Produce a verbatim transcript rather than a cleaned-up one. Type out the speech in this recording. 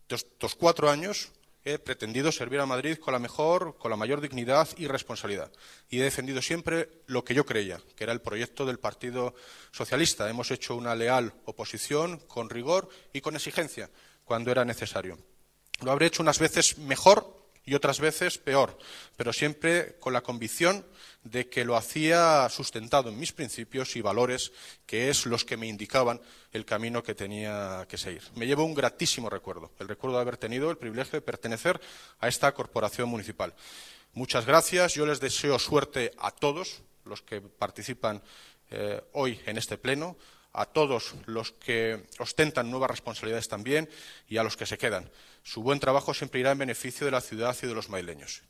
Estos cuatro años he pretendido servir a Madrid con la mejor, con la mayor dignidad y responsabilidad. Y he defendido siempre lo que yo creía, que era el proyecto del Partido Socialista. Hemos hecho una leal oposición con rigor y con exigencia cuando era necesario. Lo habré hecho unas veces mejor y otras veces peor, pero siempre con la convicción de que lo hacía sustentado en mis principios y valores, que es los que me indicaban el camino que tenía que seguir. Me llevo un gratísimo recuerdo, el recuerdo de haber tenido el privilegio de pertenecer a esta corporación municipal. Muchas gracias, yo les deseo suerte a todos los que participan eh, hoy en este pleno, a todos los que ostentan nuevas responsabilidades también y a los que se quedan. Su buen trabajo siempre irá en beneficio de la ciudad y de los madrileños.